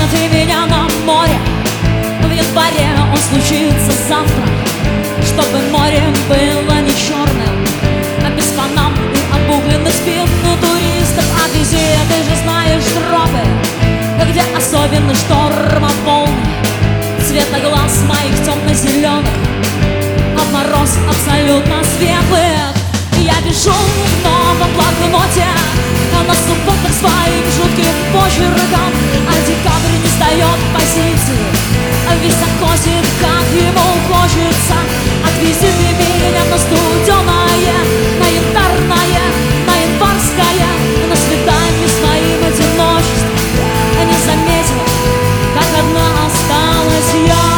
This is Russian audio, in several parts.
ты меня на море. В январе он случится завтра, чтобы море было не черным, а без панам и обугленных спин туристов. Отвези, ты же знаешь тропы, где особенно шторма волны. Цвета глаз моих темно-зеленых, а мороз абсолютно светлых. Я пишу в новом блокноте на субботах своим жутким почерком, а декабрь не сдает позиции, весь закосит, как ему хочется. Отвези ты меня на студеное, на янтарное, на январское, на свидание с моим одиночеством. Не заметила, как одна осталась я.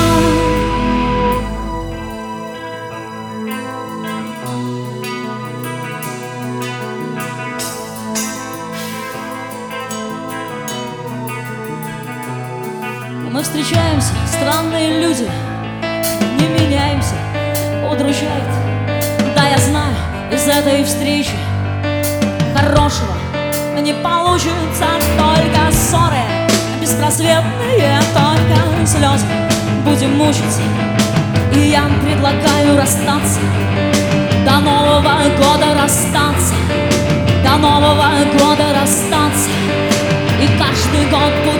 Мы встречаемся, странные люди, не меняемся, удручает. Да, я знаю, из этой встречи хорошего не получится, только ссоры беспросветные, только слезы. Будем мучиться, и я предлагаю расстаться. До Нового года расстаться, до Нового года расстаться. И каждый год